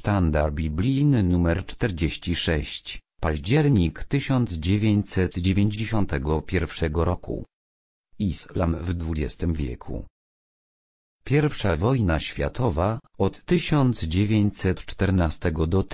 Sztandar biblijny nr 46, październik 1991 roku. Islam w XX wieku. Pierwsza wojna światowa, od 1914 do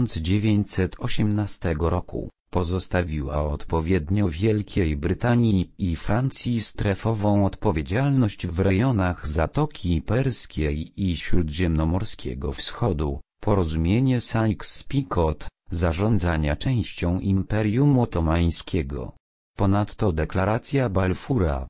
1918 roku, pozostawiła odpowiednio Wielkiej Brytanii i Francji strefową odpowiedzialność w rejonach Zatoki Perskiej i Śródziemnomorskiego Wschodu, porozumienie Sykes-Picot, zarządzania częścią Imperium Otomańskiego. Ponadto deklaracja Balfura,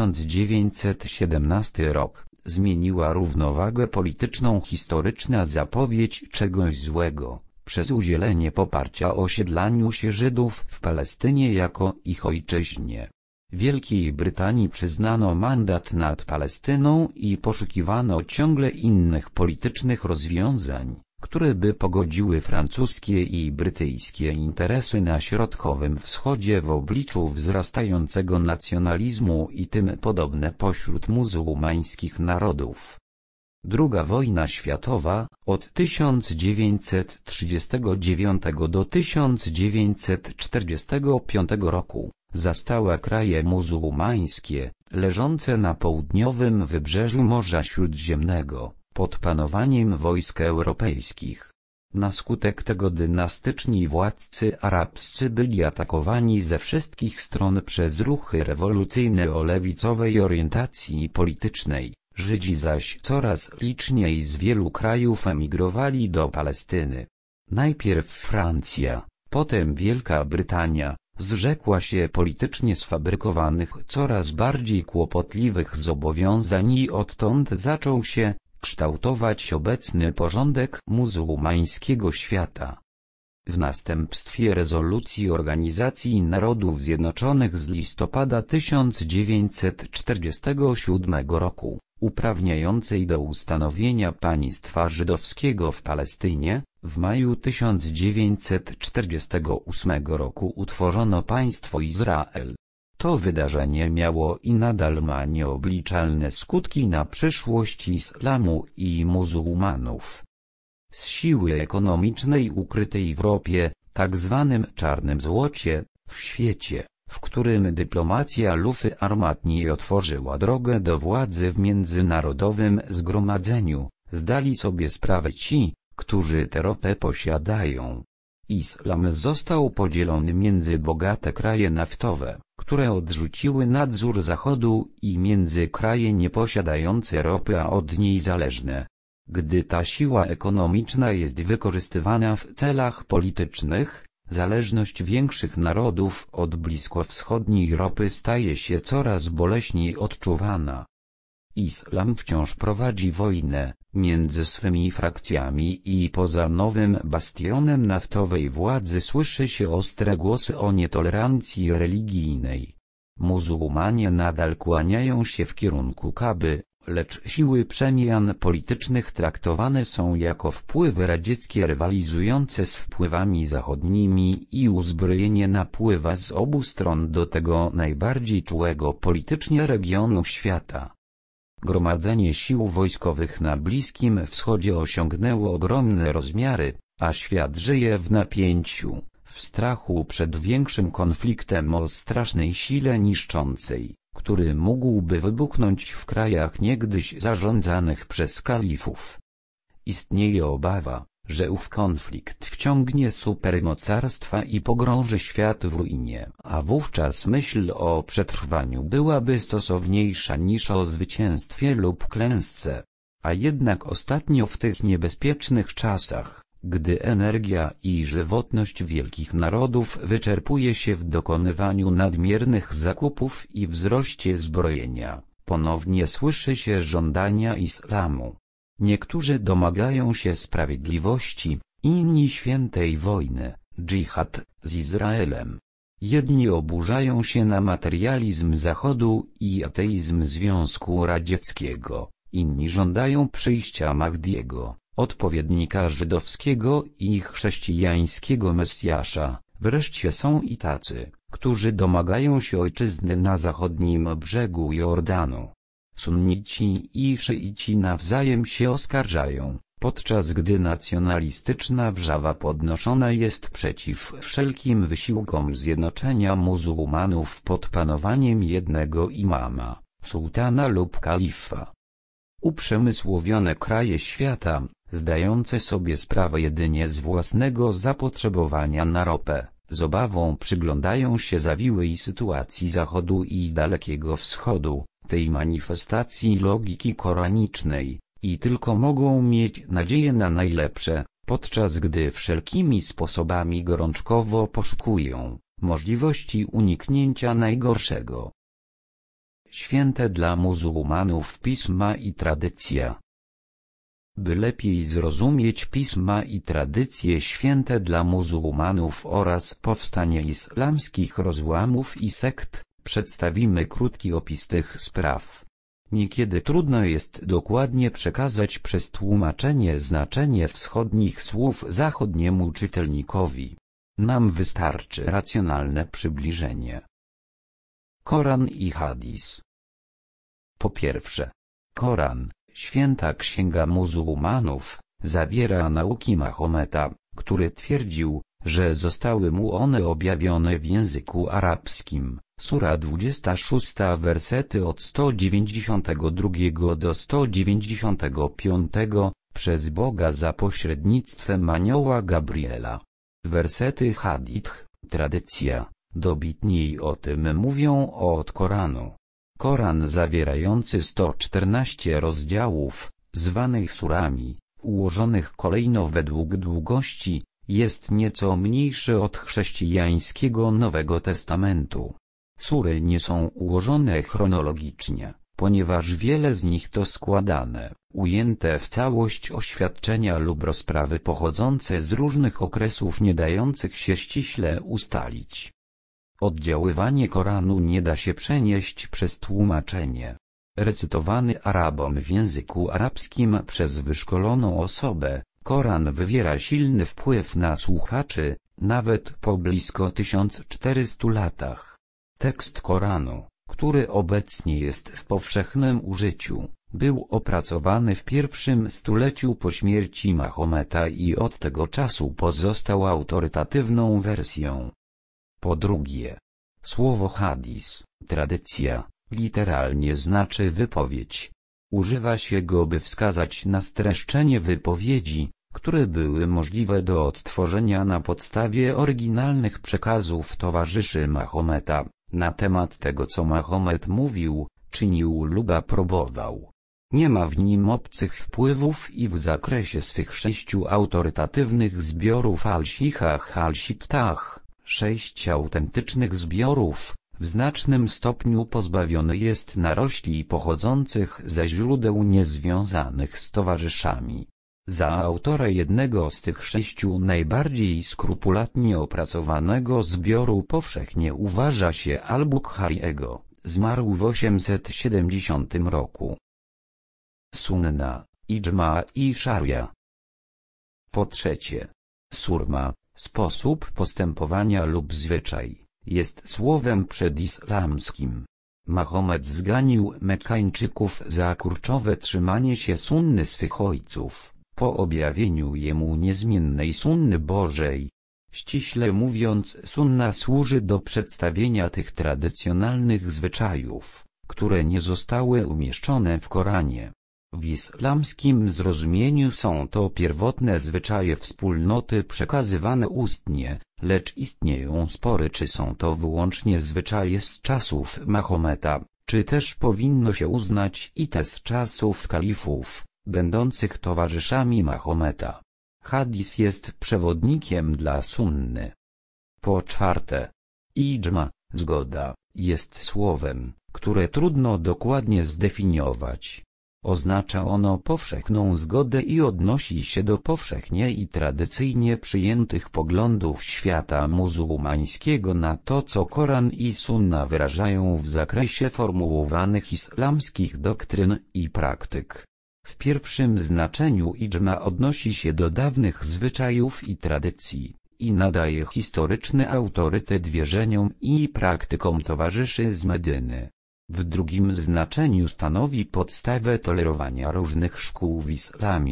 1917 rok, zmieniła równowagę polityczną. Historyczna zapowiedź czegoś złego, przez udzielenie poparcia osiedlaniu się Żydów w Palestynie jako ich ojczyźnie. Wielkiej Brytanii przyznano mandat nad Palestyną i poszukiwano ciągle innych politycznych rozwiązań, które by pogodziły francuskie i brytyjskie interesy na Środkowym Wschodzie w obliczu wzrastającego nacjonalizmu i tym podobne pośród muzułmańskich narodów. Druga wojna światowa, od 1939 do 1945 roku, zastała kraje muzułmańskie, leżące na południowym wybrzeżu Morza Śródziemnego, pod panowaniem wojsk europejskich. Na skutek tego dynastyczni władcy arabscy byli atakowani ze wszystkich stron przez ruchy rewolucyjne o lewicowej orientacji politycznej. Żydzi zaś coraz liczniej z wielu krajów emigrowali do Palestyny. Najpierw Francja, potem Wielka Brytania, zrzekła się politycznie sfabrykowanych, coraz bardziej kłopotliwych zobowiązań i odtąd zaczął się kształtować obecny porządek muzułmańskiego świata. W następstwie rezolucji Organizacji Narodów Zjednoczonych z listopada 1947 roku, uprawniającej do ustanowienia państwa żydowskiego w Palestynie, w maju 1948 roku utworzono państwo Izrael. To wydarzenie miało i nadal ma nieobliczalne skutki na przyszłość islamu i muzułmanów. Z siły ekonomicznej ukrytej w ropie, tak zwanym czarnym złocie, w świecie, w którym dyplomacja lufy armatniej otworzyła drogę do władzy w międzynarodowym zgromadzeniu, zdali sobie sprawę ci, którzy tę ropę posiadają. Islam został podzielony między bogate kraje naftowe, które odrzuciły nadzór Zachodu, i między kraje nieposiadające ropy a od niej zależne. Gdy ta siła ekonomiczna jest wykorzystywana w celach politycznych, zależność większych narodów od bliskowschodniej ropy staje się coraz boleśniej odczuwana. Islam wciąż prowadzi wojnę między swymi frakcjami i poza nowym bastionem naftowej władzy słyszy się ostre głosy o nietolerancji religijnej. Muzułmanie nadal kłaniają się w kierunku Kaby, lecz siły przemian politycznych traktowane są jako wpływy radzieckie rywalizujące z wpływami zachodnimi i uzbrojenie napływa z obu stron do tego najbardziej czułego politycznie regionu świata. Gromadzenie sił wojskowych na Bliskim Wschodzie osiągnęło ogromne rozmiary, a świat żyje w napięciu, w strachu przed większym konfliktem o strasznej sile niszczącej, który mógłby wybuchnąć w krajach niegdyś zarządzanych przez kalifów. Istnieje obawa, że ów konflikt wciągnie supermocarstwa i pogrąży świat w ruinie, a wówczas myśl o przetrwaniu byłaby stosowniejsza niż o zwycięstwie lub klęsce. A jednak ostatnio w tych niebezpiecznych czasach, gdy energia i żywotność wielkich narodów wyczerpuje się w dokonywaniu nadmiernych zakupów i wzroście zbrojenia, ponownie słyszy się żądania islamu. Niektórzy domagają się sprawiedliwości, inni świętej wojny, dżihad, z Izraelem. Jedni oburzają się na materializm Zachodu i ateizm Związku Radzieckiego, inni żądają przyjścia Mahdiego, odpowiednika żydowskiego i chrześcijańskiego Mesjasza. Wreszcie są i tacy, którzy domagają się ojczyzny na zachodnim brzegu Jordanu. Sunnici i szyici nawzajem się oskarżają, podczas gdy nacjonalistyczna wrzawa podnoszona jest przeciw wszelkim wysiłkom zjednoczenia muzułmanów pod panowaniem jednego imama, sułtana lub kalifa. Uprzemysłowione kraje świata, zdające sobie sprawę jedynie z własnego zapotrzebowania na ropę, z obawą przyglądają się zawiłej sytuacji Zachodu i Dalekiego Wschodu, tej manifestacji logiki koranicznej, i tylko mogą mieć nadzieję na najlepsze, podczas gdy wszelkimi sposobami gorączkowo poszukują możliwości uniknięcia najgorszego. Święte dla muzułmanów pisma i tradycja. By lepiej zrozumieć pisma i tradycje święte dla muzułmanów oraz powstanie islamskich rozłamów i sekt, przedstawimy krótki opis tych spraw. Niekiedy trudno jest dokładnie przekazać przez tłumaczenie znaczenie wschodnich słów zachodniemu czytelnikowi. Nam wystarczy racjonalne przybliżenie. Koran i hadis. Po pierwsze, Koran, święta księga muzułmanów, zawiera nauki Mahometa, który twierdził, że zostały mu one objawione w języku arabskim. Sura 26, wersety od 192 do 195, przez Boga za pośrednictwem anioła Gabriela. Wersety hadith, tradycja, dobitniej o tym mówią od Koranu. Koran zawierający 114 rozdziałów, zwanych surami, ułożonych kolejno według długości, jest nieco mniejszy od chrześcijańskiego Nowego Testamentu. Sury nie są ułożone chronologicznie, ponieważ wiele z nich to składane, ujęte w całość oświadczenia lub rozprawy pochodzące z różnych okresów nie dających się ściśle ustalić. Oddziaływanie Koranu nie da się przenieść przez tłumaczenie. Recytowany Arabom w języku arabskim przez wyszkoloną osobę, Koran wywiera silny wpływ na słuchaczy, nawet po blisko 1400 latach. Tekst Koranu, który obecnie jest w powszechnym użyciu, był opracowany w pierwszym stuleciu po śmierci Mahometa i od tego czasu pozostał autorytatywną wersją. Po drugie, słowo hadis, tradycja, literalnie znaczy wypowiedź. Używa się go, by wskazać na streszczenie wypowiedzi, które były możliwe do odtworzenia na podstawie oryginalnych przekazów towarzyszy Mahometa, na temat tego, co Mahomet mówił, czynił lub aprobował. Nie ma w nim obcych wpływów i w zakresie swych 6 autorytatywnych zbiorów al-Sihah al-Sittah, 6 autentycznych zbiorów, w znacznym stopniu pozbawiony jest narośli pochodzących ze źródeł niezwiązanych z towarzyszami. Za autora jednego z tych 6 najbardziej skrupulatnie opracowanego zbioru powszechnie uważa się al-Bukhariego, zmarł w 870 roku. Sunna, idżma i szaria. Po trzecie, surma, sposób postępowania lub zwyczaj, jest słowem przedislamskim. Mahomet zganił Mekkańczyków za kurczowe trzymanie się sunny swych ojców, po objawieniu jemu niezmiennej sunny Bożej. Ściśle mówiąc, sunna służy do przedstawienia tych tradycjonalnych zwyczajów, które nie zostały umieszczone w Koranie. W islamskim zrozumieniu są to pierwotne zwyczaje wspólnoty przekazywane ustnie, lecz istnieją spory, czy są to wyłącznie zwyczaje z czasów Mahometa, czy też powinno się uznać i te z czasów kalifów, będących towarzyszami Mahometa. Hadis jest przewodnikiem dla sunny. Po czwarte, idżma, zgoda, jest słowem, które trudno dokładnie zdefiniować. Oznacza ono powszechną zgodę i odnosi się do powszechnie i tradycyjnie przyjętych poglądów świata muzułmańskiego na to, co Koran i Sunna wyrażają w zakresie formułowanych islamskich doktryn i praktyk. W pierwszym znaczeniu idżma odnosi się do dawnych zwyczajów i tradycji, i nadaje historyczny autorytet wierzeniom i praktykom towarzyszy z Medyny. W drugim znaczeniu stanowi podstawę tolerowania różnych szkół w islamie,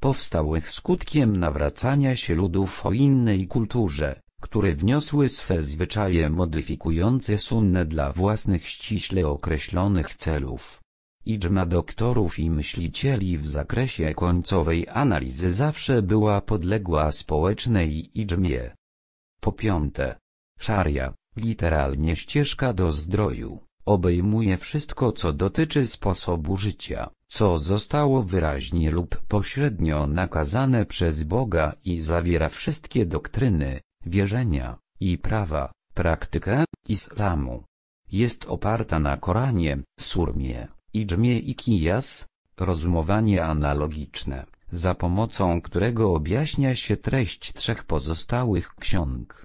powstałych skutkiem nawracania się ludów o innej kulturze, które wniosły swe zwyczaje modyfikujące sunnę dla własnych ściśle określonych celów. Idżma doktorów i myślicieli w zakresie końcowej analizy zawsze była podległa społecznej idżmie. Po piąte, szaria, literalnie ścieżka do zdroju, obejmuje wszystko, co dotyczy sposobu życia, co zostało wyraźnie lub pośrednio nakazane przez Boga i zawiera wszystkie doktryny, wierzenia i prawa, praktykę islamu. Jest oparta na Koranie, surmie, idżmie i kijas, rozumowanie analogiczne, za pomocą którego objaśnia się treść 3 pozostałych ksiąg.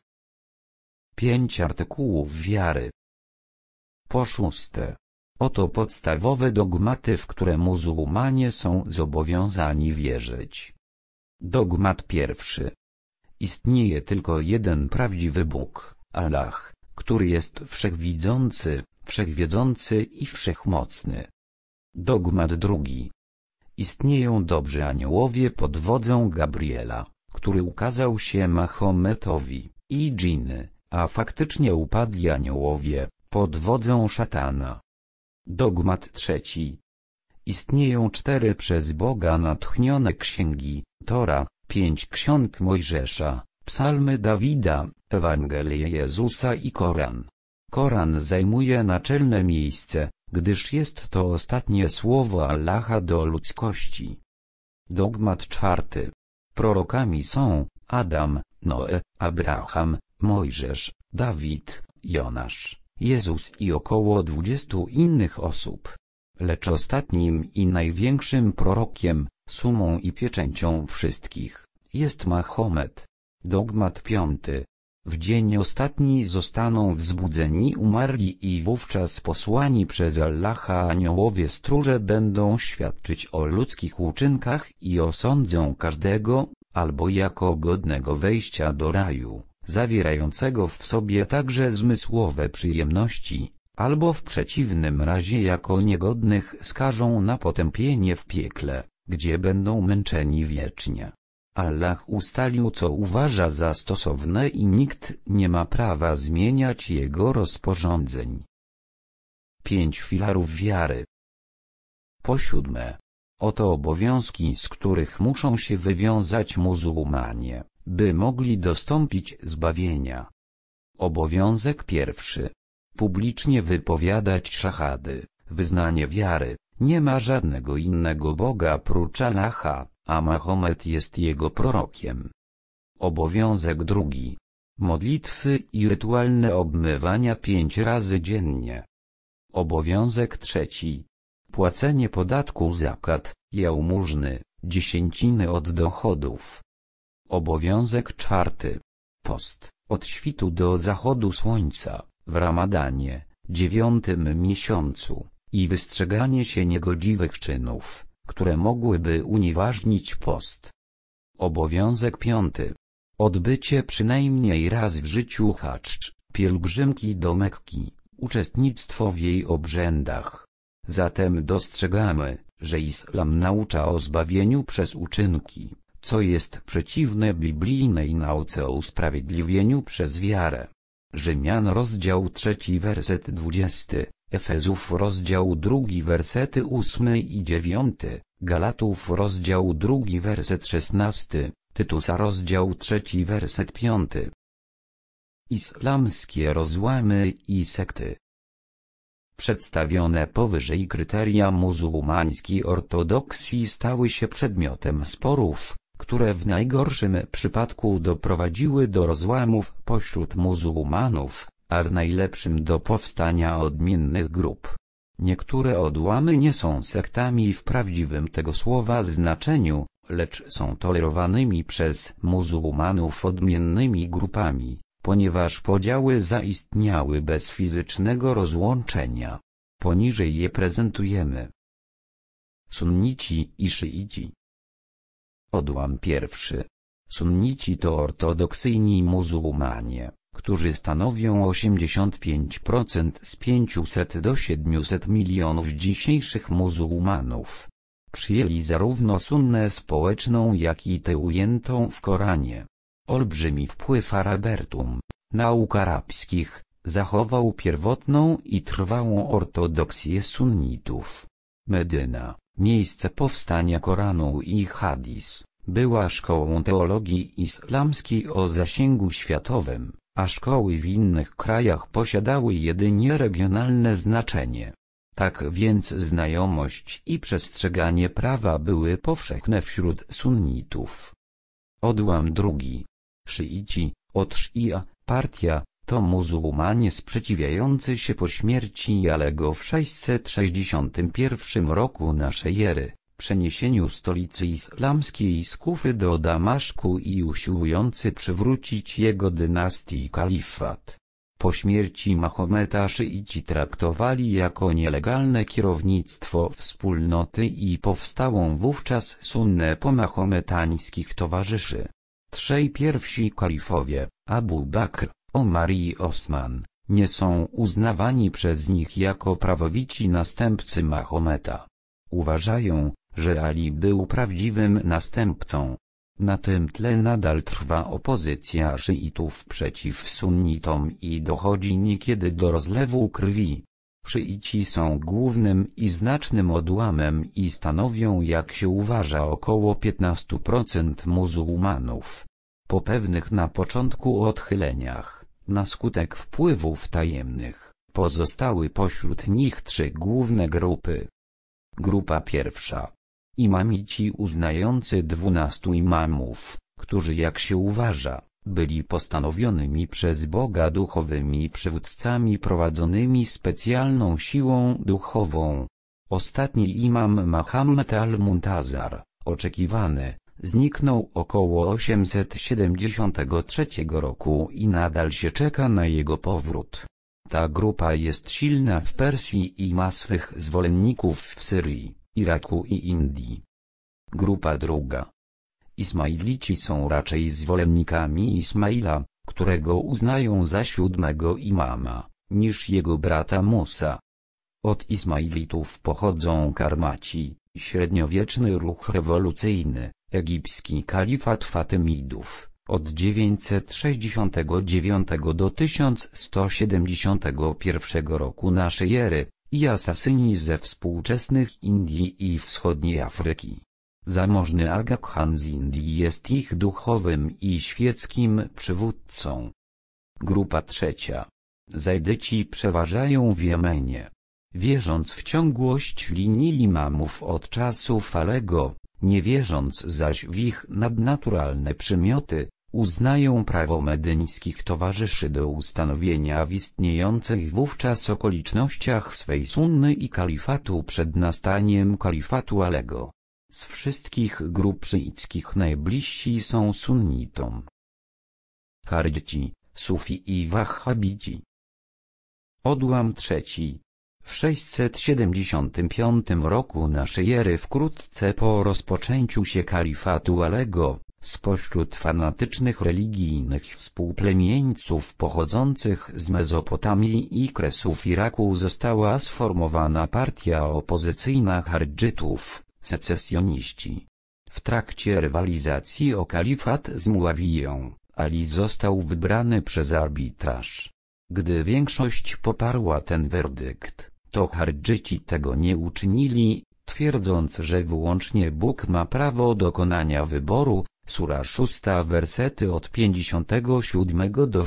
5 artykułów wiary. Po szóste, oto podstawowe dogmaty, w które muzułmanie są zobowiązani wierzyć. Dogmat pierwszy. Istnieje tylko jeden prawdziwy Bóg, Allah, który jest wszechwidzący, wszechwiedzący i wszechmocny. Dogmat drugi. Istnieją dobrzy aniołowie pod wodzą Gabriela, który ukazał się Mahometowi, i dżiny, a faktycznie upadli aniołowie, pod wodzą szatana. Dogmat trzeci. Istnieją 4 przez Boga natchnione księgi, Tora, 5 ksiąg Mojżesza, psalmy Dawida, Ewangelie Jezusa i Koran. Koran zajmuje naczelne miejsce, gdyż jest to ostatnie słowo Allaha do ludzkości. Dogmat czwarty. Prorokami są Adam, Noe, Abraham, Mojżesz, Dawid, Jonasz, Jezus i około 20 innych osób. Lecz ostatnim i największym prorokiem, sumą i pieczęcią wszystkich, jest Mahomet. Dogmat piąty. W dzień ostatni zostaną wzbudzeni umarli i wówczas posłani przez Allaha aniołowie stróże będą świadczyć o ludzkich uczynkach i osądzą każdego, albo jako godnego wejścia do raju, zawierającego w sobie także zmysłowe przyjemności, albo w przeciwnym razie jako niegodnych skażą na potępienie w piekle, gdzie będą męczeni wiecznie. Allah ustalił, co uważa za stosowne i nikt nie ma prawa zmieniać jego rozporządzeń. 5 filarów wiary. Po siódme, oto obowiązki, z których muszą się wywiązać muzułmanie, by mogli dostąpić zbawienia. Obowiązek pierwszy. Publicznie wypowiadać szachady, wyznanie wiary, nie ma żadnego innego Boga prócz Allaha, a Mahomet jest jego prorokiem. Obowiązek drugi. Modlitwy i rytualne obmywania 5 razy dziennie. Obowiązek trzeci. Płacenie podatku zakat, jałmużny, dziesięciny od dochodów. Obowiązek czwarty. Post, od świtu do zachodu słońca, w Ramadanie, 9. miesiącu, i wystrzeganie się niegodziwych czynów, które mogłyby unieważnić post. Obowiązek piąty. Odbycie przynajmniej raz w życiu hadż, pielgrzymki do Mekki, uczestnictwo w jej obrzędach. Zatem dostrzegamy, że islam naucza o zbawieniu przez uczynki, co jest przeciwne biblijnej nauce o usprawiedliwieniu przez wiarę. Rzymian rozdział 3 werset 20, Efezów rozdział 2 wersety 8 i 9, Galatów rozdział 2 werset 16, Tytusa rozdział 3 werset 5. Islamskie rozłamy i sekty. Przedstawione powyżej kryteria muzułmańskiej ortodoksji stały się przedmiotem sporów, które w najgorszym przypadku doprowadziły do rozłamów pośród muzułmanów, a w najlepszym do powstania odmiennych grup. Niektóre odłamy nie są sektami w prawdziwym tego słowa znaczeniu, lecz są tolerowanymi przez muzułmanów odmiennymi grupami, ponieważ podziały zaistniały bez fizycznego rozłączenia. Poniżej je prezentujemy. Sunnici i szyici. Odłam pierwszy. Sunnici to ortodoksyjni muzułmanie, którzy stanowią 85% z 500 do 700 milionów dzisiejszych muzułmanów. Przyjęli zarówno sunnę społeczną, jak i tę ujętą w Koranie. Olbrzymi wpływ Arabertum, nauk arabskich, zachował pierwotną i trwałą ortodoksję sunnitów. Medyna, miejsce powstania Koranu i hadis, była szkołą teologii islamskiej o zasięgu światowym, a szkoły w innych krajach posiadały jedynie regionalne znaczenie. Tak więc znajomość i przestrzeganie prawa były powszechne wśród sunnitów. Odłam drugi. Szyici, od Szia, partia, to muzułmanie sprzeciwiający się po śmierci Alego w 661 roku naszej ery, przeniesieniu stolicy islamskiej z Kufy do Damaszku i usiłujący przywrócić jego dynastii i kalifat. Po śmierci Mahometa szyici traktowali jako nielegalne kierownictwo wspólnoty i powstałą wówczas sunnę pomahometańskich towarzyszy. Trzej pierwsi kalifowie, Abu Bakr, Omar i Osman, nie są uznawani przez nich jako prawowici następcy Mahometa. Uważają, że Ali był prawdziwym następcą. Na tym tle nadal trwa opozycja szyitów przeciw sunnitom i dochodzi niekiedy do rozlewu krwi. Szyici są głównym i znacznym odłamem i stanowią, jak się uważa, około 15% muzułmanów. Po pewnych na początku odchyleniach, na skutek wpływów tajemnych, pozostały pośród nich trzy główne grupy. Grupa pierwsza. Imamici uznający 12 imamów, którzy, jak się uważa, byli postanowionymi przez Boga duchowymi przywódcami prowadzonymi specjalną siłą duchową. Ostatni imam Muhammad al-Muntazar, oczekiwany, zniknął około 873 roku i nadal się czeka na jego powrót. Ta grupa jest silna w Persji i ma swych zwolenników w Syrii, Iraku i Indii. Grupa druga. Ismailici są raczej zwolennikami Ismaila, którego uznają za 7. imama, niż jego brata Musa. Od Ismailitów pochodzą Karmaci, średniowieczny ruch rewolucyjny, egipski kalifat Fatymidów, od 969 do 1171 roku naszej ery, i asasyni ze współczesnych Indii i wschodniej Afryki. Zamożny Aga Khan z Indii jest ich duchowym i świeckim przywódcą. Grupa trzecia. Zajdyci przeważają w Jemenie. Wierząc w ciągłość linii imamów od czasów Alego, nie wierząc zaś w ich nadnaturalne przymioty, uznają prawo medyńskich towarzyszy do ustanowienia w istniejących wówczas okolicznościach swej sunny i kalifatu przed nastaniem kalifatu Alego. Z wszystkich grup szyickich najbliżsi są sunnitom. Chardzi, Sufi i Wahhabici. Odłam trzeci. W 675 roku naszej ery, wkrótce po rozpoczęciu się kalifatu Alego, spośród fanatycznych religijnych współplemieńców pochodzących z Mezopotamii i kresów Iraku została sformowana partia opozycyjna chardżytów, secesjoniści. W trakcie rywalizacji o kalifat z Muawiją, Ali został wybrany przez arbitraż. Gdy większość poparła ten werdykt, to chardżyci tego nie uczynili, twierdząc, że wyłącznie Bóg ma prawo dokonania wyboru. Sura 6, wersety od 57 do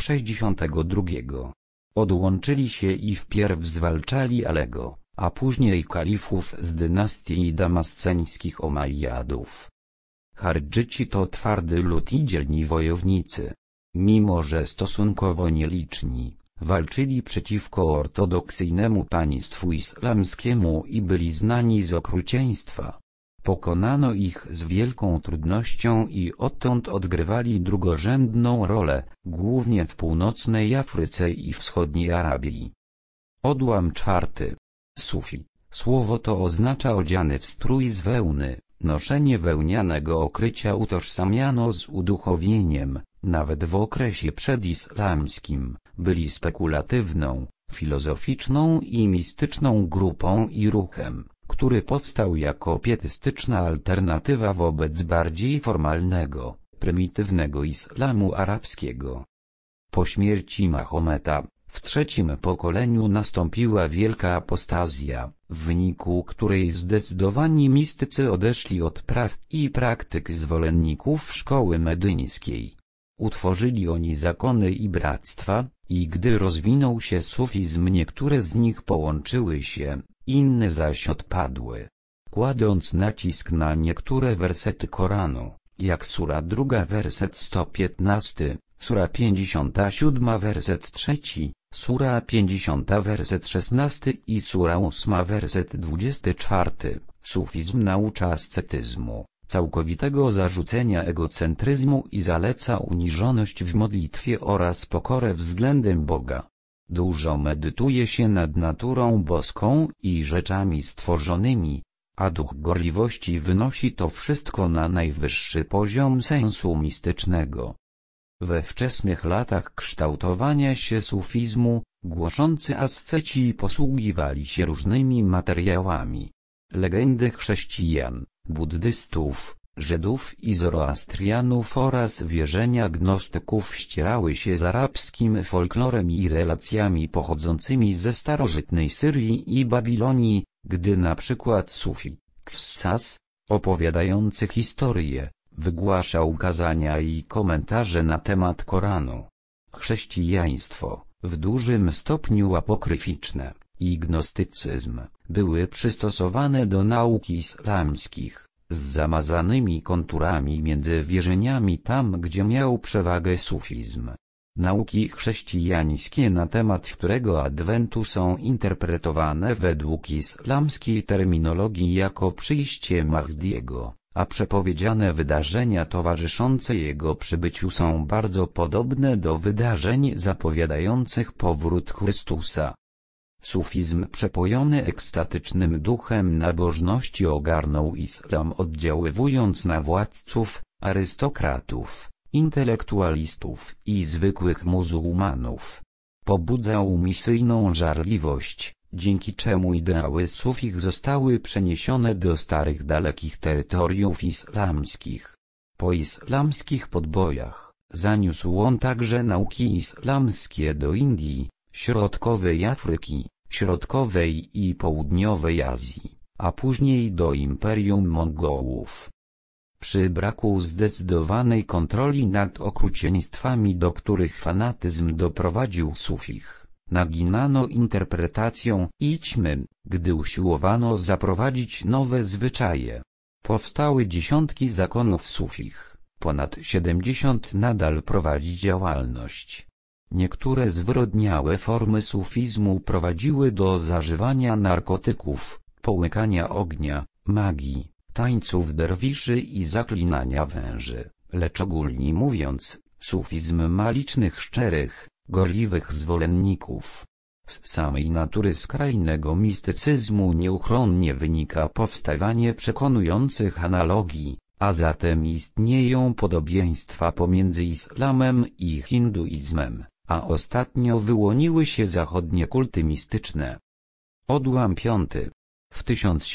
62. Odłączyli się i wpierw zwalczali Alego, a później kalifów z dynastii damasceńskich Omajjadów. Chardżyci to twardy lud i dzielni wojownicy. Mimo że stosunkowo nieliczni, walczyli przeciwko ortodoksyjnemu państwu islamskiemu i byli znani z okrucieństwa. Pokonano ich z wielką trudnością i odtąd odgrywali drugorzędną rolę, głównie w północnej Afryce i wschodniej Arabii. Odłam czwarty. Sufi. Słowo to oznacza odziany w strój z wełny. Noszenie wełnianego okrycia utożsamiano z uduchowieniem. Nawet w okresie przedislamskim byli spekulatywną, filozoficzną i mistyczną grupą i ruchem, który powstał jako pietystyczna alternatywa wobec bardziej formalnego, prymitywnego islamu arabskiego. Po śmierci Mahometa, w trzecim pokoleniu nastąpiła wielka apostazja, w wyniku której zdecydowani mistycy odeszli od praw i praktyk zwolenników szkoły medyńskiej. Utworzyli oni zakony i bractwa, i gdy rozwinął się sufizm, niektóre z nich połączyły się, inne zaś odpadły. Kładąc nacisk na niektóre wersety Koranu, jak sura 2 werset 115, sura 57 werset 3, sura 50 werset 16 i sura 8 werset 24, sufizm naucza ascetyzmu, całkowitego zarzucenia egocentryzmu i zaleca uniżoność w modlitwie oraz pokorę względem Boga. Dużo medytuje się nad naturą boską i rzeczami stworzonymi, a duch gorliwości wynosi to wszystko na najwyższy poziom sensu mistycznego. We wczesnych latach kształtowania się sufizmu, głoszący asceci posługiwali się różnymi materiałami. Legendy chrześcijan, buddystów, Żydów i Zoroastrianów oraz wierzenia gnostyków ścierały się z arabskim folklorem i relacjami pochodzącymi ze starożytnej Syrii i Babilonii, gdy na przykład Sufi, Ksas, opowiadający historię, wygłaszał kazania i komentarze na temat Koranu. Chrześcijaństwo, w dużym stopniu apokryficzne, i gnostycyzm, były przystosowane do nauk islamskich, z zamazanymi konturami między wierzeniami tam, gdzie miał przewagę sufizm. Nauki chrześcijańskie na temat wtórego adwentu są interpretowane według islamskiej terminologii jako przyjście Mahdiego, a przepowiedziane wydarzenia towarzyszące jego przybyciu są bardzo podobne do wydarzeń zapowiadających powrót Chrystusa. Sufizm przepojony ekstatycznym duchem nabożności ogarnął islam, oddziaływując na władców, arystokratów, intelektualistów i zwykłych muzułmanów. Pobudzał misyjną żarliwość, dzięki czemu ideały sufich zostały przeniesione do starych dalekich terytoriów islamskich. Po islamskich podbojach, zaniósł on także nauki islamskie do Indii, środkowej Afryki, środkowej i południowej Azji, a później do Imperium Mongołów. Przy braku zdecydowanej kontroli nad okrucieństwami, do których fanatyzm doprowadził sufich, naginano interpretacją i ćmy, gdy usiłowano zaprowadzić nowe zwyczaje. Powstały dziesiątki zakonów sufich, ponad 70 nadal prowadzi działalność. Niektóre zwyrodniałe formy sufizmu prowadziły do zażywania narkotyków, połykania ognia, magii, tańców derwiszy i zaklinania węży, lecz ogólnie mówiąc, sufizm ma licznych szczerych, gorliwych zwolenników. Z samej natury skrajnego mistycyzmu nieuchronnie wynika powstawanie przekonujących analogii, a zatem istnieją podobieństwa pomiędzy islamem i hinduizmem, a ostatnio wyłoniły się zachodnie kulty mistyczne. Odłam V. W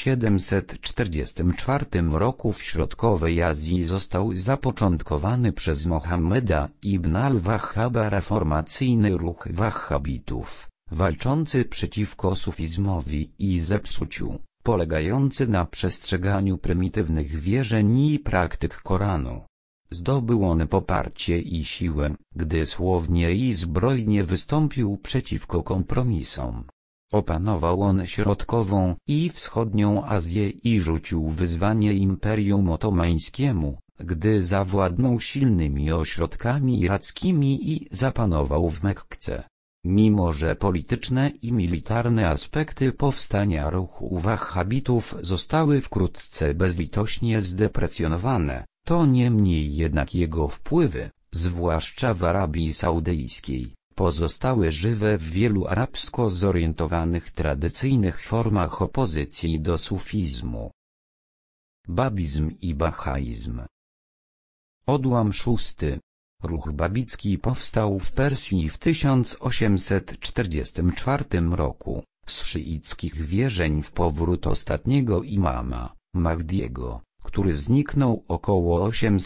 1744 roku w środkowej Azji został zapoczątkowany przez Mohammeda ibn al-Wahhaba reformacyjny ruch wahhabitów, walczący przeciwko sufizmowi i zepsuciu, polegający na przestrzeganiu prymitywnych wierzeń i praktyk Koranu. Zdobył on poparcie i siłę, gdy słownie i zbrojnie wystąpił przeciwko kompromisom. Opanował on środkową i wschodnią Azję i rzucił wyzwanie Imperium Otomańskiemu, gdy zawładnął silnymi ośrodkami irackimi i zapanował w Mekce. Mimo że polityczne i militarne aspekty powstania ruchu wahhabitów zostały wkrótce bezlitośnie zdeprecjonowane, to niemniej jednak jego wpływy, zwłaszcza w Arabii Saudyjskiej, pozostały żywe w wielu arabsko zorientowanych tradycyjnych formach opozycji do sufizmu. Babizm i bahaizm. Odłam VI. Ruch babicki powstał w Persji w 1844 roku, z szyickich wierzeń w powrót ostatniego imama, Mahdiego, który zniknął około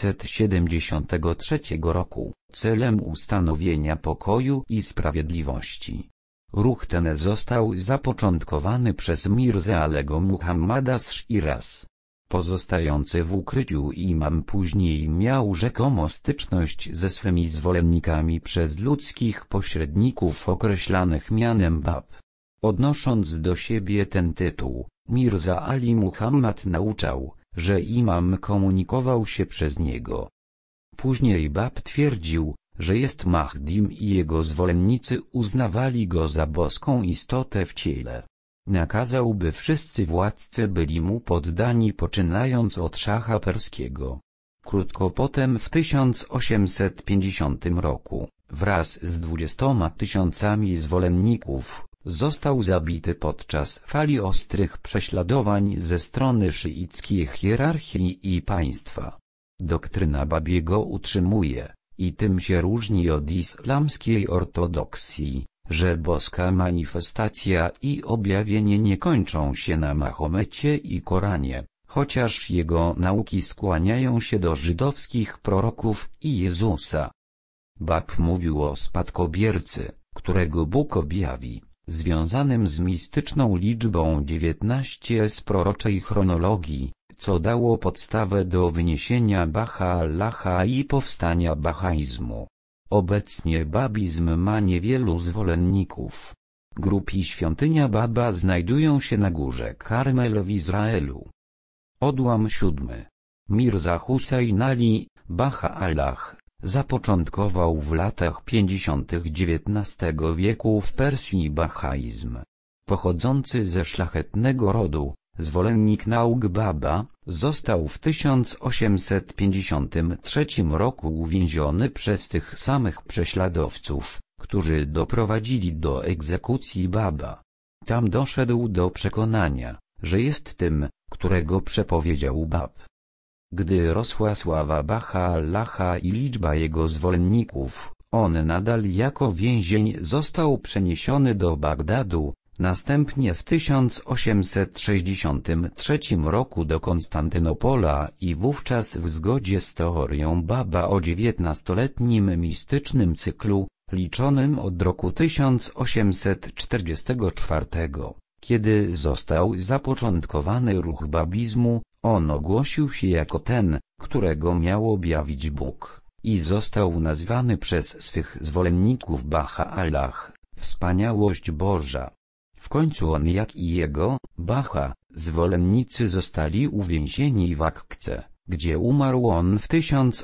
873 roku, celem ustanowienia pokoju i sprawiedliwości. Ruch ten został zapoczątkowany przez Mirza Alego Muhammada z Sziraz. Pozostający w ukryciu imam później miał rzekomo styczność ze swymi zwolennikami przez ludzkich pośredników określanych mianem bab. Odnosząc do siebie ten tytuł, Mirza Ali Muhammad nauczał, że imam komunikował się przez niego. Później bab twierdził, że jest Mahdim i jego zwolennicy uznawali go za boską istotę w ciele. Nakazał, by wszyscy władcy byli mu poddani, poczynając od szacha perskiego. Krótko potem w 1850 roku, wraz z 20 000 zwolenników, został zabity podczas fali ostrych prześladowań ze strony szyickiej hierarchii i państwa. Doktryna Babiego utrzymuje, i tym się różni od islamskiej ortodoksji, że boska manifestacja i objawienie nie kończą się na Mahomecie i Koranie, chociaż jego nauki skłaniają się do żydowskich proroków i Jezusa. Bab mówił o spadkobiercy, którego Bóg objawi, związanym z mistyczną liczbą 19 z proroczej chronologii, co dało podstawę do wyniesienia Baha-Allaha i powstania bahaizmu. Obecnie babizm ma niewielu zwolenników. Grup i świątynia Baba znajdują się na górze Karmel w Izraelu. Odłam 7. Mirza Hussein Ali, Baha-Allah, zapoczątkował w latach 50. XIX wieku w Persji bahaizm. Pochodzący ze szlachetnego rodu, zwolennik nauk Baba, został w 1853 roku uwięziony przez tych samych prześladowców, którzy doprowadzili do egzekucji Baba. Tam doszedł do przekonania, że jest tym, którego przepowiedział Bab. Gdy rosła sława Baha-Allaha i liczba jego zwolenników, on nadal jako więzień został przeniesiony do Bagdadu, następnie w 1863 roku do Konstantynopola i wówczas w zgodzie z teorią Baba o 19-letnim mistycznym cyklu, liczonym od roku 1844, kiedy został zapoczątkowany ruch babizmu, on ogłosił się jako ten, którego miał objawić Bóg, i został nazwany przez swych zwolenników Baha-Allah, wspaniałość Boża. W końcu on, jak i jego, Baha, zwolennicy zostali uwięzieni w Akkce, gdzie umarł on w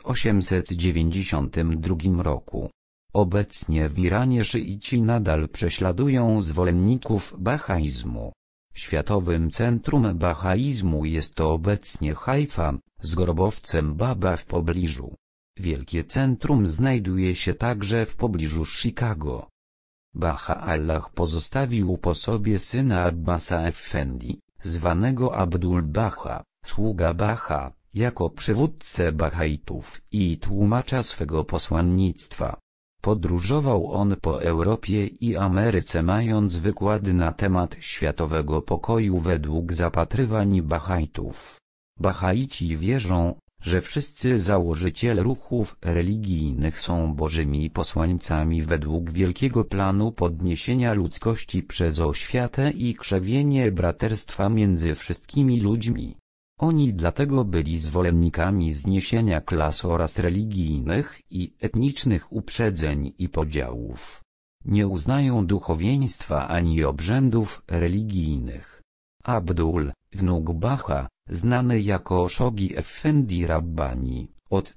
1892 roku. Obecnie w Iranie szyici nadal prześladują zwolenników bahaizmu. Światowym centrum bahaizmu jest to obecnie Haifa, z grobowcem Baba w pobliżu. Wielkie centrum znajduje się także w pobliżu Chicago. Baha-Allah pozostawił po sobie syna Abbasa Effendi, zwanego Abdul Baha, sługa Baha, jako przywódcę Bahaitów i tłumacza swego posłannictwa. Podróżował on po Europie i Ameryce, mając wykłady na temat światowego pokoju według zapatrywań Bahaitów. Bahaici wierzą, że wszyscy założyciele ruchów religijnych są bożymi posłańcami według wielkiego planu podniesienia ludzkości przez oświatę i krzewienie braterstwa między wszystkimi ludźmi. Oni dlatego byli zwolennikami zniesienia klas oraz religijnych i etnicznych uprzedzeń i podziałów. Nie uznają duchowieństwa ani obrzędów religijnych. Abdul, wnuk Baha, znany jako Shoghi Effendi Rabbani, od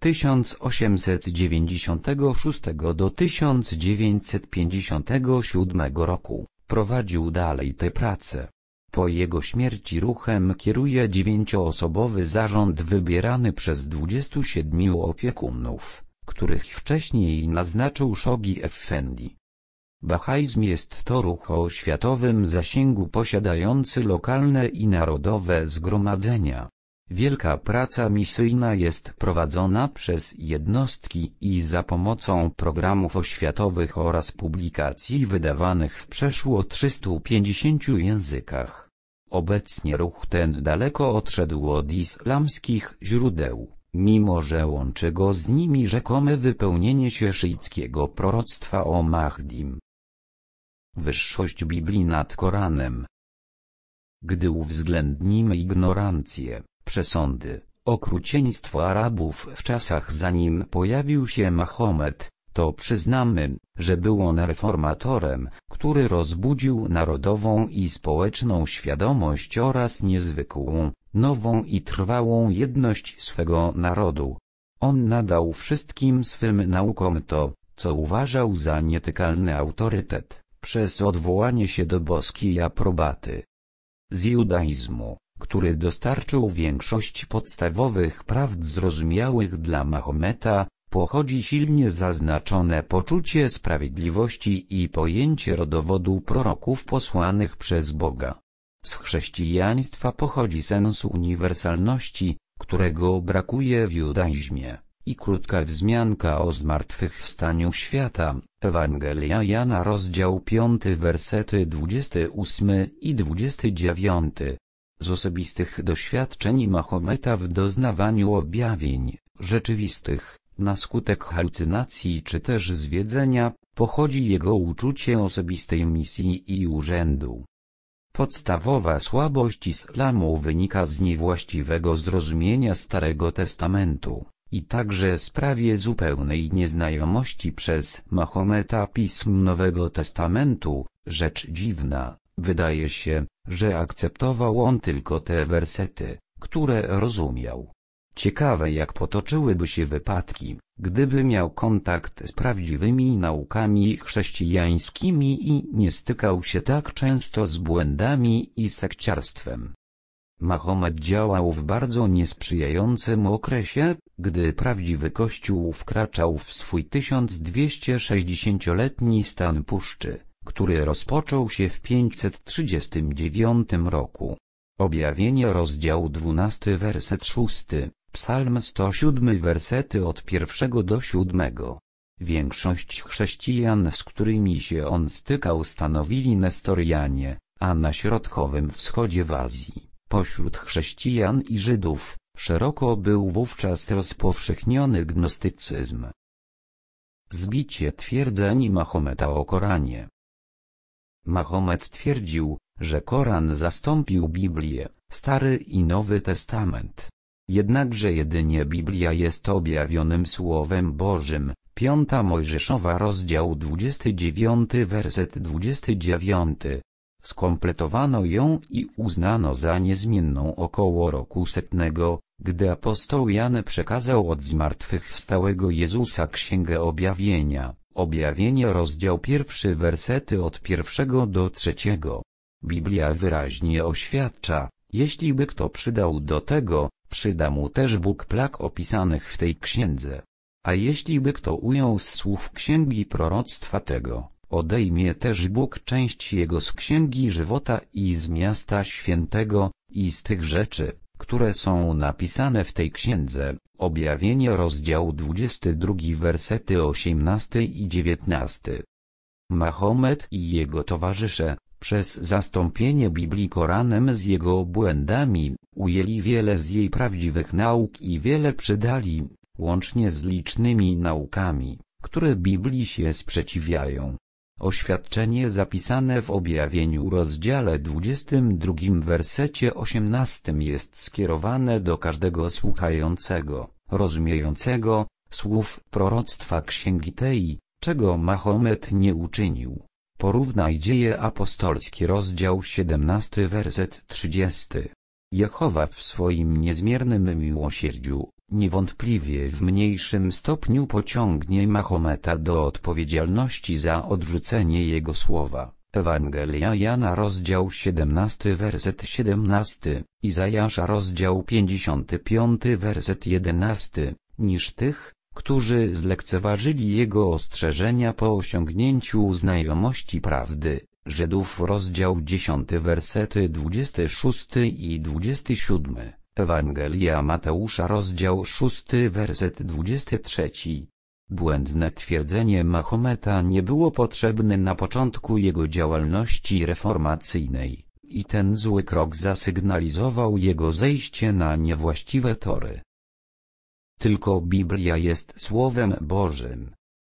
1896 do 1957 roku, prowadził dalej tę pracę. Po jego śmierci ruchem kieruje 9-osobowy zarząd wybierany przez 27 opiekunów, których wcześniej naznaczył Shoghi Effendi. Bahaizm jest to ruch o światowym zasięgu posiadający lokalne i narodowe zgromadzenia. Wielka praca misyjna jest prowadzona przez jednostki i za pomocą programów oświatowych oraz publikacji wydawanych w przeszło 350 językach. Obecnie ruch ten daleko odszedł od islamskich źródeł, mimo że łączy go z nimi rzekome wypełnienie się szyickiego proroctwa o Mahdim. Wyższość Biblii nad Koranem. Gdy uwzględnimy ignorancję, przesądy, okrucieństwo Arabów w czasach zanim pojawił się Mahomet, to przyznamy, że był on reformatorem, który rozbudził narodową i społeczną świadomość oraz niezwykłą, nową i trwałą jedność swego narodu. On nadał wszystkim swym naukom to, co uważał za nietykalny autorytet, przez odwołanie się do boskiej aprobaty. Z judaizmu, który dostarczył większość podstawowych prawd zrozumiałych dla Mahometa, pochodzi silnie zaznaczone poczucie sprawiedliwości i pojęcie rodowodu proroków posłanych przez Boga. Z chrześcijaństwa pochodzi sens uniwersalności, którego brakuje w judaizmie, i krótka wzmianka o zmartwychwstaniu świata. Ewangelia Jana rozdział 5 wersety 28 i 29. Z osobistych doświadczeń Mahometa w doznawaniu objawień rzeczywistych, na skutek halucynacji czy też zwiedzenia, pochodzi jego uczucie osobistej misji i urzędu. Podstawowa słabość islamu wynika z niewłaściwego zrozumienia Starego Testamentu, i także z prawie zupełnej nieznajomości przez Mahometa pism Nowego Testamentu. Rzecz dziwna, wydaje się, że akceptował on tylko te wersety, które rozumiał. Ciekawe, jak potoczyłyby się wypadki, gdyby miał kontakt z prawdziwymi naukami chrześcijańskimi i nie stykał się tak często z błędami i sekciarstwem. Mahomet działał w bardzo niesprzyjającym okresie, gdy prawdziwy Kościół wkraczał w swój 1260-letni stan puszczy, który rozpoczął się w 539 roku. Objawienie rozdział 12 werset 6, Psalm 107 wersety od 1 do 7. Większość chrześcijan, z którymi się on stykał, stanowili Nestorianie, a na środkowym wschodzie w Azji, pośród chrześcijan i Żydów, szeroko był wówczas rozpowszechniony gnostycyzm. Zbicie twierdzeń Mahometa o Koranie. Mahomet twierdził, że Koran zastąpił Biblię, Stary i Nowy Testament. Jednakże jedynie Biblia jest objawionym Słowem Bożym. 5 Mojżeszowa rozdział 29 werset 29. Skompletowano ją i uznano za niezmienną około roku 100, gdy apostoł Jan przekazał od zmartwychwstałego Jezusa Księgę Objawienia. Objawienie rozdział 1 wersety od 1 do 3. Biblia wyraźnie oświadcza, jeśli by kto przydał do tego, przyda mu też Bóg plag opisanych w tej księdze. A jeśli by kto ujął z słów księgi proroctwa tego, odejmie też Bóg część jego z księgi żywota i z miasta świętego, i z tych rzeczy, które są napisane w tej księdze. Objawienie rozdział 22 wersety 18 i 19. Mahomet i jego towarzysze, przez zastąpienie Biblii Koranem z jego błędami, ujęli wiele z jej prawdziwych nauk i wiele przydali, łącznie z licznymi naukami, które Biblii się sprzeciwiają. Oświadczenie zapisane w objawieniu rozdziale 22 wersecie 18 jest skierowane do każdego słuchającego, rozumiejącego słów proroctwa księgi tej, czego Mahomet nie uczynił. Porównaj Dzieje apostolskie rozdział 17 werset 30. Jehowa w swoim niezmiernym miłosierdziu, niewątpliwie w mniejszym stopniu pociągnie Mahometa do odpowiedzialności za odrzucenie jego słowa. Ewangelia Jana rozdział 17 werset 17, Izajasza rozdział 55 werset 11, niż tych, którzy zlekceważyli jego ostrzeżenia po osiągnięciu znajomości prawdy. Żydów rozdział 10 wersety 26 i 27. Ewangelia Mateusza rozdział 6 werset 23. Błędne twierdzenie Mahometa nie było potrzebne na początku jego działalności reformacyjnej, i ten zły krok zasygnalizował jego zejście na niewłaściwe tory. Tylko Biblia jest Słowem Bożym.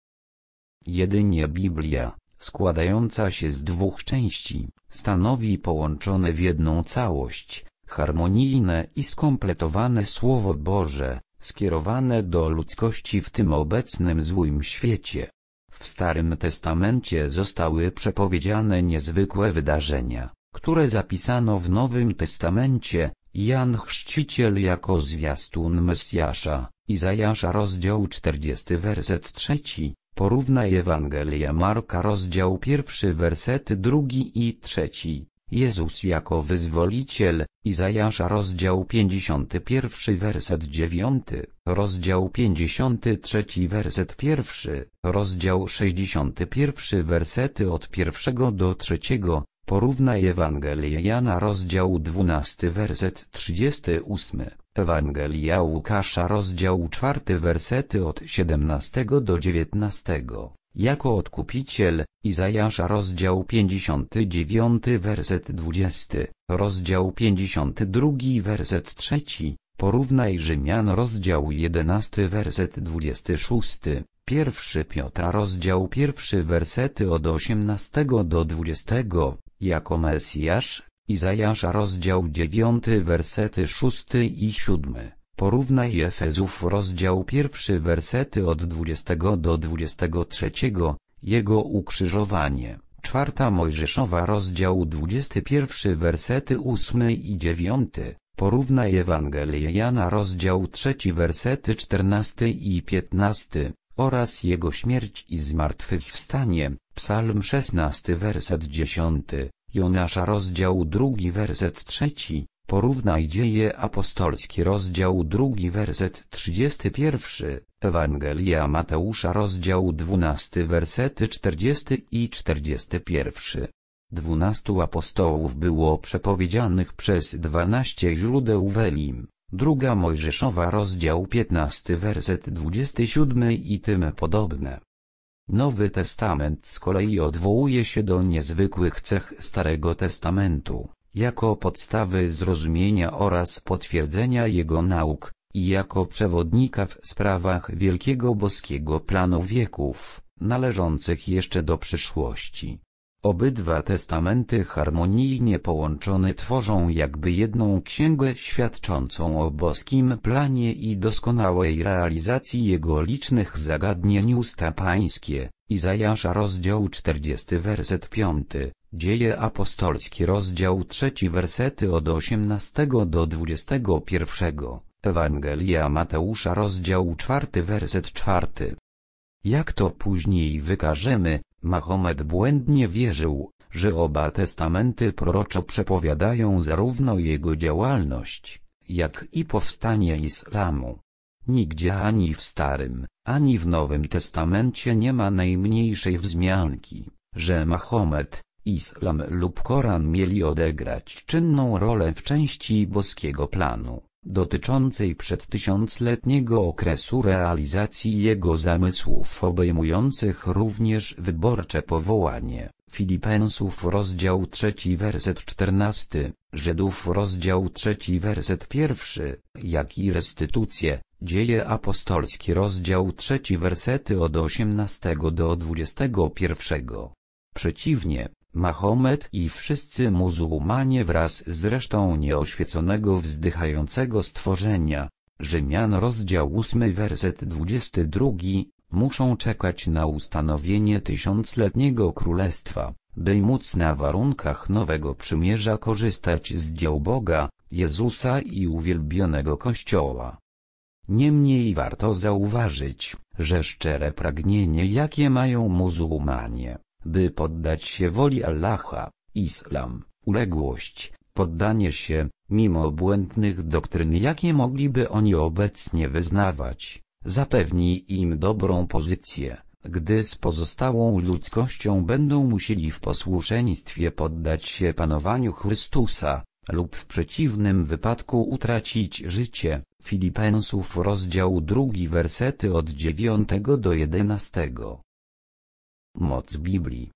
Jedynie Biblia, składająca się z dwóch części, stanowi połączone w jedną całość, harmonijne i skompletowane Słowo Boże, skierowane do ludzkości w tym obecnym złym świecie. W Starym Testamencie zostały przepowiedziane niezwykłe wydarzenia, które zapisano w Nowym Testamencie. Jan Chrzciciel jako zwiastun Mesjasza, Izajasza rozdział 40 werset 3, porównaj Ewangelię Marka rozdział 1 wersety 2 i 3, Jezus jako wyzwoliciel, Izajasza rozdział 51 werset 9, rozdział 53 werset 1, rozdział 61 wersety od 1 do 3, porównaj Ewangelię Jana rozdział 12 werset 38, Ewangelia Łukasza rozdział 4 wersety od 17 do 19, jako odkupiciel, Izajasza rozdział 59 werset 20, rozdział 52 werset 3, porównaj Rzymian rozdział 11 werset 26, 1 Piotra rozdział 1 wersety od 18 do 20, jako Mesjasz, Izajasza rozdział 9 wersety 6 i 7, porównaj Efezów rozdział 1 wersety od 20 do 23, jego ukrzyżowanie, 4 Mojżeszowa rozdział 21 wersety 8 i 9, porównaj Ewangelię Jana rozdział 3 wersety 14 i 15, oraz jego śmierć i zmartwychwstanie, Psalm 16 werset 10, Jonasza rozdział 2 werset 3, porównaj Dzieje apostolskie rozdział 2 werset 31, Ewangelia Mateusza rozdział 12 wersety 40 i 41. 12 apostołów było przepowiedzianych przez 12 źródeł w Elim. 2 Mojżeszowa rozdział 15 werset 27 i tym podobne. Nowy Testament z kolei odwołuje się do niezwykłych cech Starego Testamentu, jako podstawy zrozumienia oraz potwierdzenia jego nauk, i jako przewodnika w sprawach wielkiego boskiego planu wieków, należących jeszcze do przyszłości. Obydwa testamenty harmonijnie połączone tworzą jakby jedną księgę świadczącą o boskim planie i doskonałej realizacji jego licznych zagadnień. Usta Pańskie, Izajasza rozdział 40 werset 5, Dzieje apostolskie rozdział 3 wersety od 18 do 21, Ewangelia Mateusza rozdział 4 werset 4. Jak to później wykażemy, Mahomet błędnie wierzył, że oba testamenty proroczo przepowiadają zarówno jego działalność, jak i powstanie islamu. Nigdzie ani w Starym, ani w Nowym Testamencie nie ma najmniejszej wzmianki, że Mahomet, islam lub Koran mieli odegrać czynną rolę w części boskiego planu, dotyczącej przedtysiącletniego okresu realizacji jego zamysłów obejmujących również wyborcze powołanie. Filipensów rozdział 3 werset 14, Żydów rozdział 3 werset 1, jak i restytucję, Dzieje apostolskie rozdział 3 wersety od 18 do 21. Przeciwnie, Mahomet i wszyscy muzułmanie wraz z resztą nieoświeconego wzdychającego stworzenia, Rzymian rozdział 8 werset 22, muszą czekać na ustanowienie tysiącletniego królestwa, by móc na warunkach nowego przymierza korzystać z dzieł Boga, Jezusa i uwielbionego Kościoła. Niemniej warto zauważyć, że szczere pragnienie, jakie mają muzułmanie, by poddać się woli Allaha, islam, uległość, poddanie się, mimo błędnych doktryn, jakie mogliby oni obecnie wyznawać, zapewni im dobrą pozycję, gdy z pozostałą ludzkością będą musieli w posłuszeństwie poddać się panowaniu Chrystusa, lub w przeciwnym wypadku utracić życie. Filipensów rozdział 2 wersety od 9 do 11. Moc Biblii.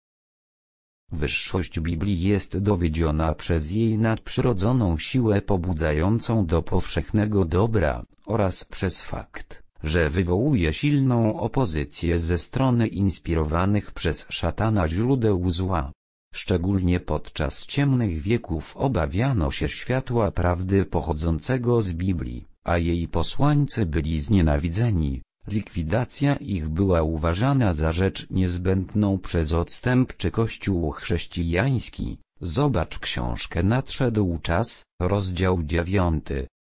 Wyższość Biblii jest dowiedziona przez jej nadprzyrodzoną siłę pobudzającą do powszechnego dobra, oraz przez fakt, że wywołuje silną opozycję ze strony inspirowanych przez szatana źródeł zła. Szczególnie podczas ciemnych wieków obawiano się światła prawdy pochodzącego z Biblii, a jej posłańcy byli znienawidzeni. Likwidacja ich była uważana za rzecz niezbędną przez odstępczy Kościół chrześcijański. Zobacz książkę Nadszedł czas, rozdział 9.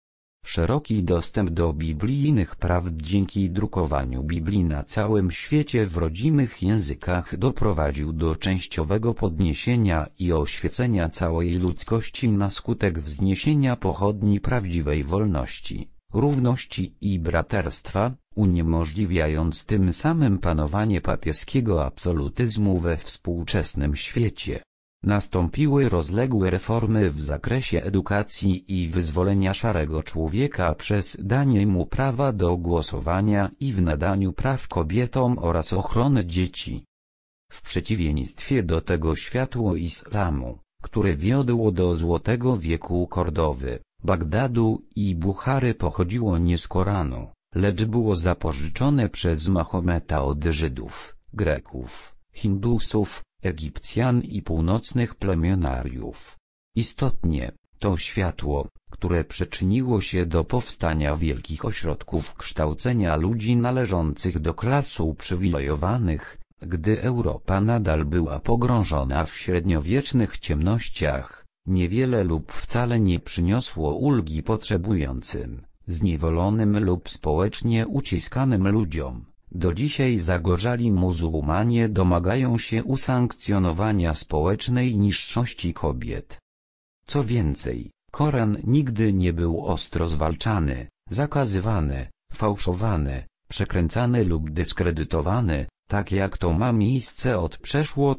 Szeroki dostęp do biblijnych prawd dzięki drukowaniu Biblii na całym świecie w rodzimych językach doprowadził do częściowego podniesienia i oświecenia całej ludzkości na skutek wzniesienia pochodni prawdziwej wolności, równości i braterstwa, uniemożliwiając tym samym panowanie papieskiego absolutyzmu we współczesnym świecie. Nastąpiły rozległe reformy w zakresie edukacji i wyzwolenia szarego człowieka przez danie mu prawa do głosowania i w nadaniu praw kobietom oraz ochrony dzieci. W przeciwieństwie do tego światło islamu, które wiodło do Złotego Wieku Kordowy, Bagdadu i Buchary pochodziło nie z Koranu, lecz było zapożyczone przez Mahometa od Żydów, Greków, Hindusów, Egipcjan i północnych plemionariów. Istotnie, to światło, które przyczyniło się do powstania wielkich ośrodków kształcenia ludzi należących do klas uprzywilejowanych, gdy Europa nadal była pogrążona w średniowiecznych ciemnościach, niewiele lub wcale nie przyniosło ulgi potrzebującym, zniewolonym lub społecznie uciskanym ludziom. Do dzisiaj zagorzali muzułmanie domagają się usankcjonowania społecznej niższości kobiet. Co więcej, Koran nigdy nie był ostro zwalczany, zakazywany, fałszowany, przekręcany lub dyskredytowany, tak jak to ma miejsce od przeszło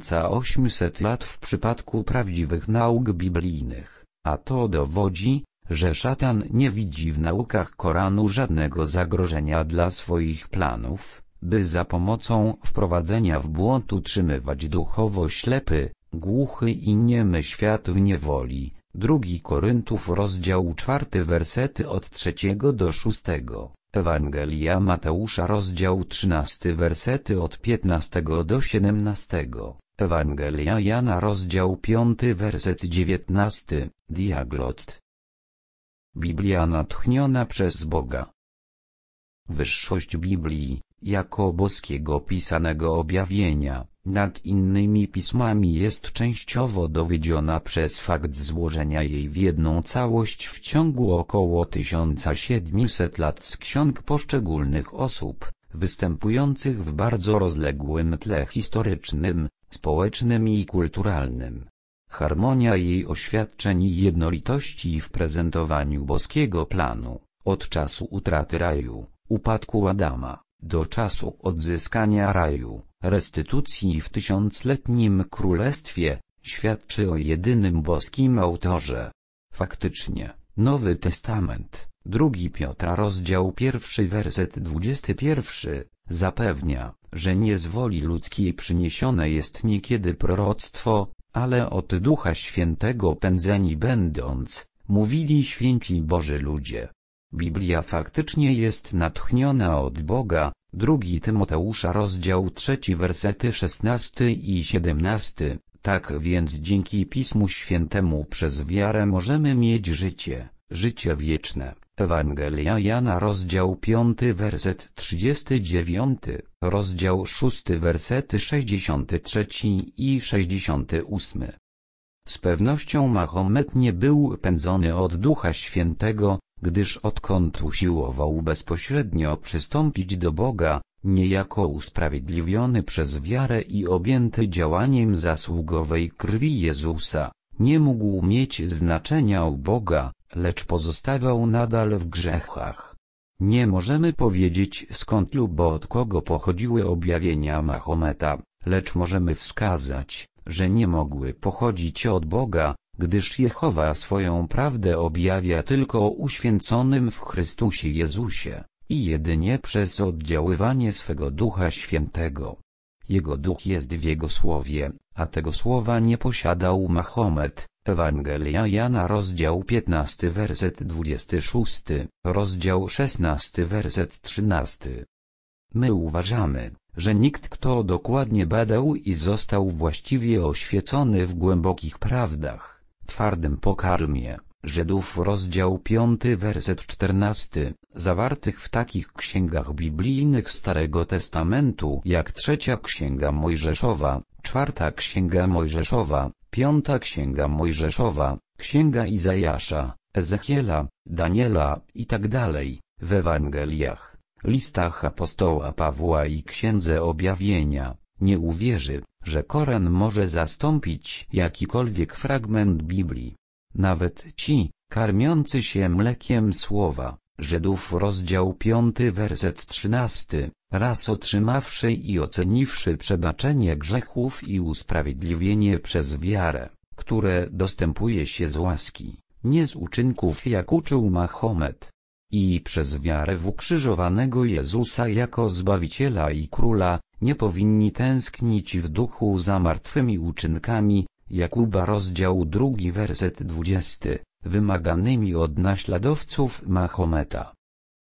1800 lat w przypadku prawdziwych nauk biblijnych, a to dowodzi, że szatan nie widzi w naukach Koranu żadnego zagrożenia dla swoich planów, by za pomocą wprowadzenia w błąd utrzymywać duchowo ślepy, głuchy i niemy świat w niewoli. 2 Koryntów rozdział 4 wersety od 3 do 6. Ewangelia Mateusza rozdział 13 wersety od 15 do 17. Ewangelia Jana rozdział 5 werset 19. Diaglot. Biblia natchniona przez Boga. Wyższość Biblii, jako boskiego pisanego objawienia, nad innymi pismami jest częściowo dowiedziona przez fakt złożenia jej w jedną całość w ciągu około 1700 lat z ksiąg poszczególnych osób, występujących w bardzo rozległym tle historycznym, społecznym i kulturalnym. Harmonia jej oświadczeń i jednolitości w prezentowaniu boskiego planu, od czasu utraty raju, upadku Adama, do czasu odzyskania raju, restytucji w tysiącletnim królestwie, świadczy o jedynym boskim autorze. Faktycznie, Nowy Testament, 2 Piotra rozdział 1 werset 21, zapewnia, że nie z woli ludzkiej przyniesione jest niekiedy proroctwo, ale od Ducha Świętego pędzeni będąc, mówili święci Boży ludzie. Biblia faktycznie jest natchniona od Boga. 2 Tymoteusza rozdział 3 wersety 16 i 17. Tak więc dzięki Pismu Świętemu przez wiarę możemy mieć życie wieczne. Ewangelia Jana rozdział 5 werset 39, rozdział 6 wersety 63 i 68. Z pewnością Mahomet nie był pędzony od Ducha Świętego, gdyż odkąd usiłował bezpośrednio przystąpić do Boga, niejako usprawiedliwiony przez wiarę i objęty działaniem zasługowej krwi Jezusa, nie mógł mieć znaczenia u Boga, lecz pozostawał nadal w grzechach. Nie możemy powiedzieć skąd lub od kogo pochodziły objawienia Mahometa, lecz możemy wskazać, że nie mogły pochodzić od Boga, gdyż Jehowa swoją prawdę objawia tylko uświęconym w Chrystusie Jezusie, i jedynie przez oddziaływanie swego Ducha Świętego. Jego Duch jest w Jego Słowie, a tego Słowa nie posiadał Mahomet. Ewangelia Jana rozdział 15 werset 26, rozdział 16 werset 13. My uważamy, że nikt, kto dokładnie badał i został właściwie oświecony w głębokich prawdach, twardym pokarmie, Żydów rozdział 5 werset 14, zawartych w takich księgach biblijnych Starego Testamentu jak Trzecia Księga Mojżeszowa, Czwarta Księga Mojżeszowa, Piąta Księga Mojżeszowa, Księga Izajasza, Ezechiela, Daniela itd., w Ewangeliach, listach apostoła Pawła i Księdze Objawienia, nie uwierzy, że Koran może zastąpić jakikolwiek fragment Biblii. Nawet ci, karmiący się mlekiem słowa, Żydów rozdział 5 werset 13, raz otrzymawszy i oceniwszy przebaczenie grzechów i usprawiedliwienie przez wiarę, które dostępuje się z łaski, nie z uczynków jak uczył Mahomet, i przez wiarę w ukrzyżowanego Jezusa jako Zbawiciela i Króla, nie powinni tęsknić w duchu za martwymi uczynkami, Jakuba rozdział 2 werset 20, wymaganymi od naśladowców Mahometa.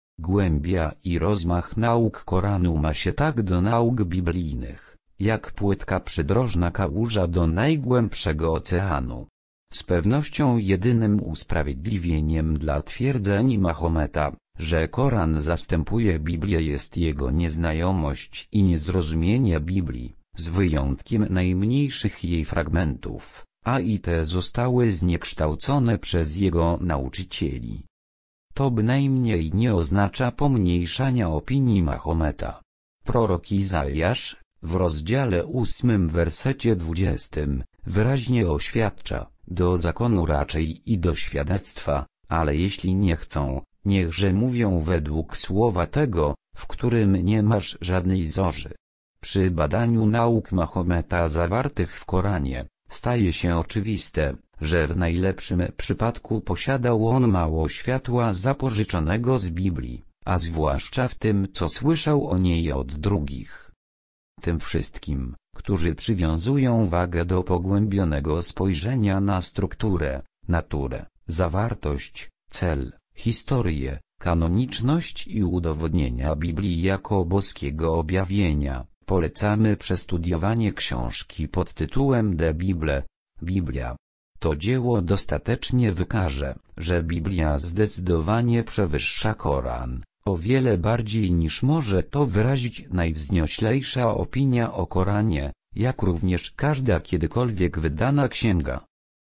Głębia i rozmach nauk Koranu ma się tak do nauk biblijnych, jak płytka przydrożna kałuża do najgłębszego oceanu. Z pewnością jedynym usprawiedliwieniem dla twierdzeń Mahometa, że Koran zastępuje Biblię, jest jego nieznajomość i niezrozumienie Biblii, z wyjątkiem najmniejszych jej fragmentów, a i te zostały zniekształcone przez jego nauczycieli. To bynajmniej nie oznacza pomniejszania opinii Mahometa. Prorok Izajasz, w rozdziale 8 wersecie 20, wyraźnie oświadcza, do zakonu raczej i do świadectwa, ale jeśli nie chcą, niechże mówią według słowa tego, w którym nie masz żadnej zorzy. Przy badaniu nauk Mahometa zawartych w Koranie, staje się oczywiste, że w najlepszym przypadku posiadał on mało światła zapożyczonego z Biblii, a zwłaszcza w tym, co słyszał o niej od drugich. Tym wszystkim, którzy przywiązują wagę do pogłębionego spojrzenia na strukturę, naturę, zawartość, cel, historię, kanoniczność i udowodnienia Biblii jako boskiego objawienia, polecamy przestudiowanie książki pod tytułem De Bible, Biblia. To dzieło dostatecznie wykaże, że Biblia zdecydowanie przewyższa Koran, o wiele bardziej niż może to wyrazić najwznioślejsza opinia o Koranie, jak również każda kiedykolwiek wydana księga.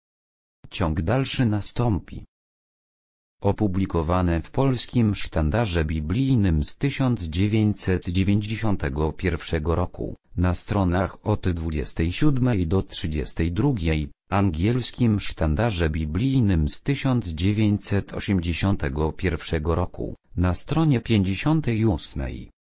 Ciąg dalszy nastąpi. Opublikowane w Polskim Sztandarze Biblijnym z 1991 roku, na stronach od 27 do 32, Angielskim Sztandarze Biblijnym z 1981 roku, na stronie 58.